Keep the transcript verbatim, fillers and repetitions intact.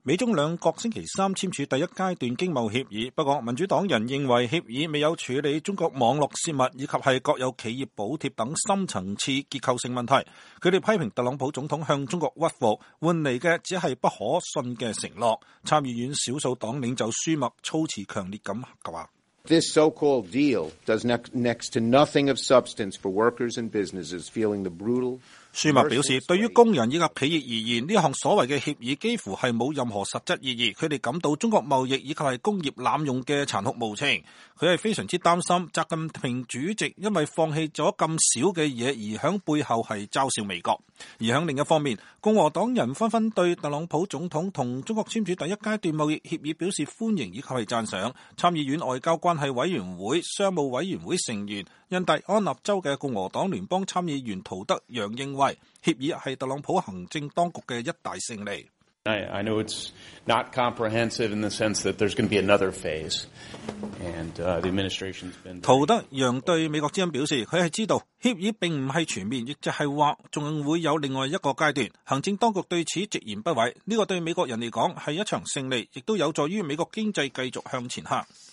美中兩國星期三簽署第一階段經貿協議，不過民主黨人認為協議未有處理中國網絡泄密以及係國有企業補貼等深層次結構性問題。佢哋批評特朗普總統向中國屈服，換嚟嘅只係不可信嘅承諾。參議院少數黨領袖舒默措辭強烈咁話 ：This so-called deal does next to nothing of substance for workers and businesses feeling the brutal。 舒默表示，對於工人以及企業而言，呢項所謂嘅協議幾乎係冇任何實質意義。佢哋感到中國貿易以及係工業濫用嘅殘酷無情。佢係非常之擔心習近平主席因為放棄咗咁少嘅嘢而響背後係嘲笑美國。而響另一方面，共和黨人紛紛對特朗普總統同中國簽署第一階段貿易協議表示歡迎以及係讚賞。參議院外交關係委員會商務委員會成員印第安納州嘅共和黨聯邦參議員陶德揚認為，協議係特朗普行政當局嘅一大勝利。 I, I know it's not comprehensive in the sense that there's going to be another phase, and uh, the administration's been. 陶德揚對美國之音表示，佢係知道協議並唔係全面，亦就係話仲會有另外一個階段。行政當局對此直言不諱，呢個對美國人嚟講係一場勝利，亦都有助於美國經濟繼續向前行。